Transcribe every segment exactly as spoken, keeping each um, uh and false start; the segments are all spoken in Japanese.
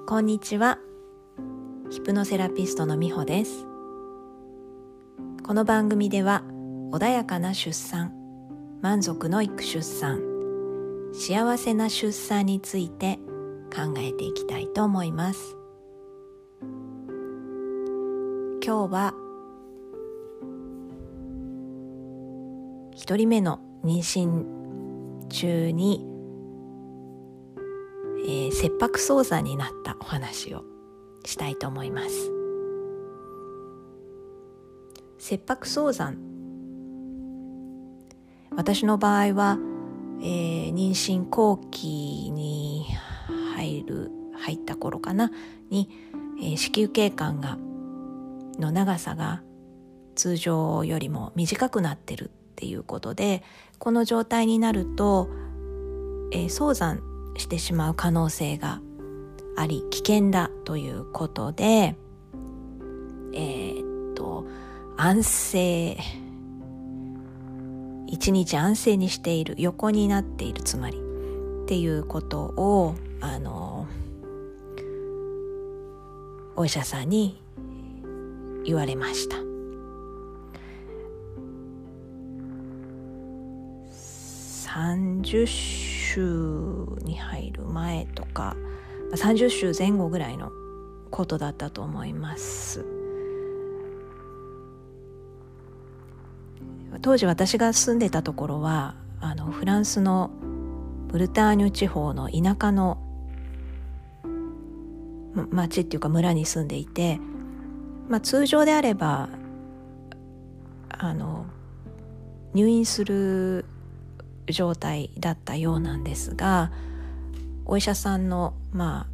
こんにちは。ヒプノセラピストのみほです。この番組では穏やかな出産、満足のいく出産、幸せな出産について考えていきたいと思います。今日は一人目の妊娠中に、えー、切迫早産になったお話をしたいと思います。切迫早産、私の場合は、えー、妊娠後期に入る入った頃かなに、えー、子宮頸管がの長さが通常よりも短くなってるっていうことで、この状態になると、えー、早産してしまう可能性があり危険だということで、えー、っと安静一日安静にしている、横になっているつまりっていうことをあのお医者さんに言われました。さんじゅっ週に入る前とかさんじゅっ週前後ぐらいのことだったと思います。当時私が住んでたところはあのフランスのブルターニュ地方の田舎の町っていうか村に住んでいて、まあ、通常であればあの入院する状態だったようなんですが、お医者さんのまあ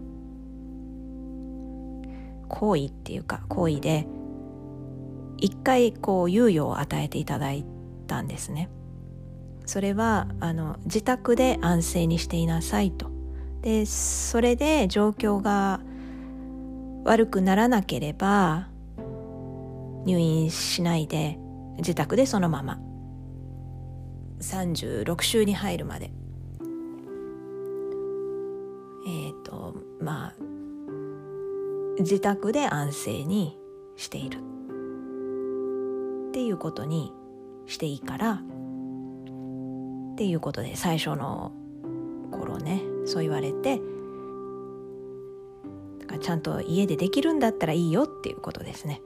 行為っていうか行為で一回こう猶予を与えていただいたんですね。それはあの自宅で安静にしていなさいと。でそれで状況が悪くならなければ入院しないで自宅でそのままさんじゅうろく週に入るまでえっとまあ自宅で安静にしているっていうことにしていいからっていうことで、最初の頃ねそう言われて、だからちゃんと家でできるんだったらいいよっていうことですね。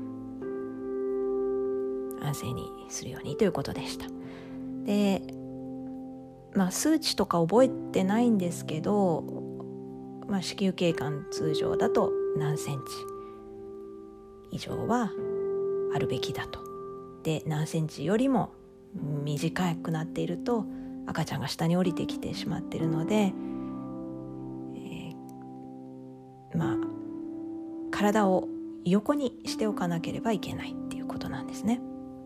安静にするようにということでした。で、まあ数値とか覚えてないんですけど、まあ、子宮頸管通常だと何センチ以上はあるべきだと。で何センチよりも短くなっていると赤ちゃんが下に降りてきてしまっているので、えー、まあ体を横にしておかなければいけないっていうことなんですね。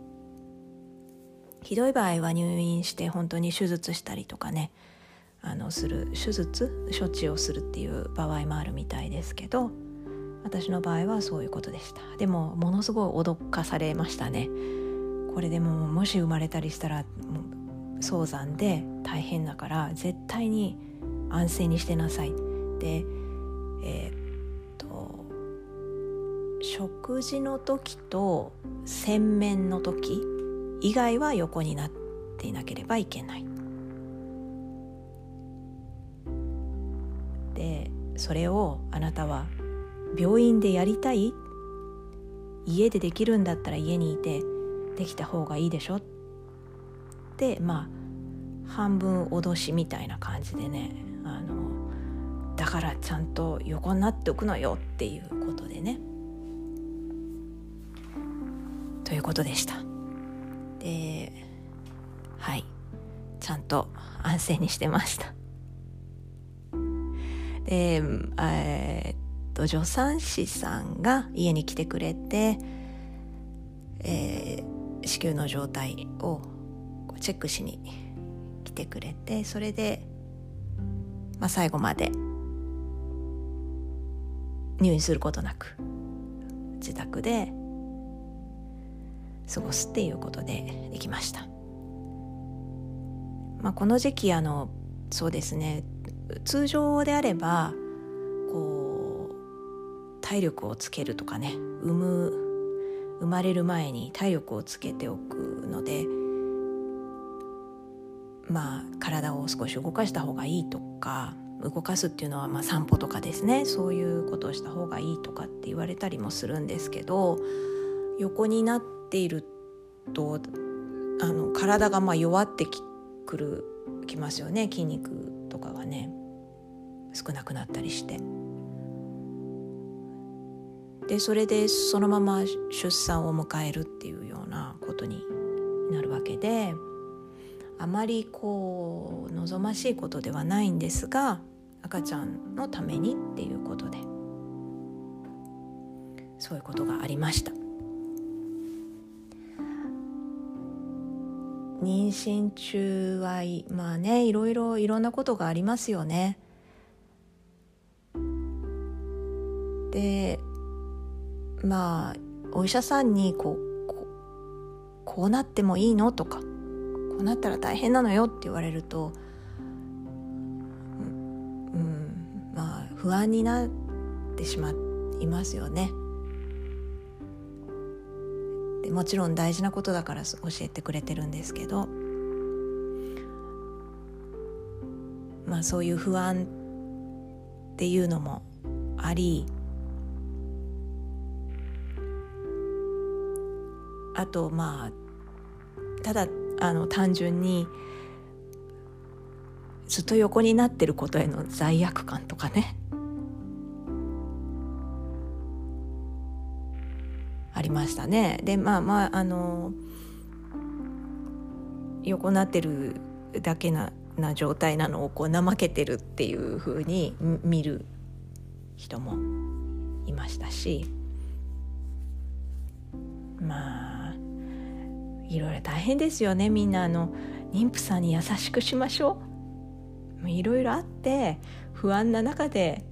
ひどい場合は入院して本当に手術したりとかね、あのする手術処置をするっていう場合もあるみたいですけど、私の場合はそういうことでした。でもものすごい脅かされましたね。これでももし生まれたりしたらもう早産で大変だから絶対に安静にしてなさいで、えー、っと食事の時と洗面の時以外は横になっていなければいけない。でそれをあなたは病院でやりたい？家でできるんだったら家にいてできた方がいいでしょって、まあ半分脅しみたいな感じでね、あのだからちゃんと横になっておくのよっていうことでね、ということでした。で、はい、ちゃんと安静にしてました。で、えー、っと助産師さんが家に来てくれて、えー、子宮の状態をチェックしに来てくれて、それで、まあ、最後まで入院することなく自宅で過ごすっていうことでできました。まあ、この時期あのそうですね、通常であればこ体力をつけるとかね、産む生まれる前に体力をつけておくので、まあ体を少し動かした方がいいとか、動かすっていうのはまあ散歩とかですね、そういうことをした方がいいとかって言われたりもするんですけど、横になっているとあの体がまあ弱ってきくるきますよね。筋肉とかがね少なくなったりして、でそれでそのまま出産を迎えるっていうようなことになるわけで、あまりこう望ましいことではないんですが、赤ちゃんのためにっていうことでそういうことがありました。妊娠中はまあね、いろいろいろんなことがありますよね。でまあお医者さんにこう、こう、こうなってもいいのとか、こうなったら大変なのよって言われると、うん、うん、まあ不安になってしまいますよね。でもちろん大事なことだから教えてくれてるんですけど、まあそういう不安っていうのもあり、あとまあただあの単純にずっと横になってることへの罪悪感とかね、ありましたね。でまあまああの横になってるだけなな状態なのをこう怠けてるっていう風に見る人もいましたし、まあいろいろ大変ですよね。みんなあの妊婦さんに優しくしましょう。いろいろあって不安な中で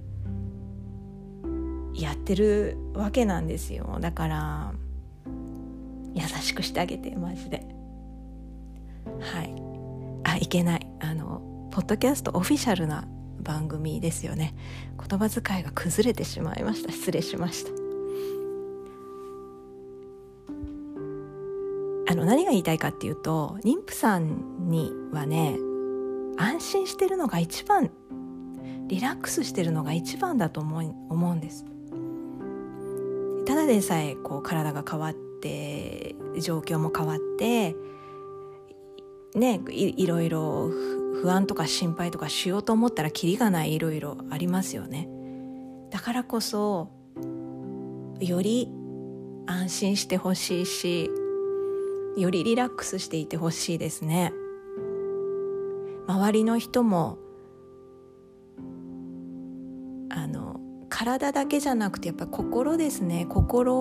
やってるわけなんですよ。だから優しくしてあげて、マジで。はい。あ、いけない。あのポッドキャストオフィシャルな番組ですよね。言葉遣いが崩れてしまいました。失礼しました。あの何が言いたいかっていうと、妊婦さんにはね、安心してるのが一番、リラックスしてるのが一番だと思う、思うんです。ただでさえこう体が変わって状況も変わってね、い、いろいろ不安とか心配とかしようと思ったらキリがない、いろいろありますよね。だからこそより安心してほしいし、よりリラックスしていてほしいですね。周りの人もあの体だけじゃなくてやっぱり心ですね。心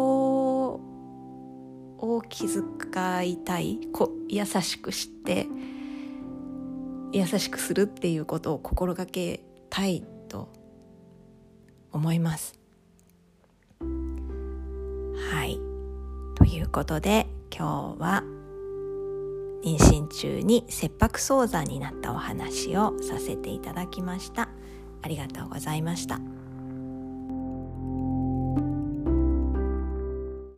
を気遣いたい、こ優しくして優しくするっていうことを心がけたいと思います。はい、ということで今日は妊娠中に切迫早産になったお話をさせていただきました。ありがとうございました。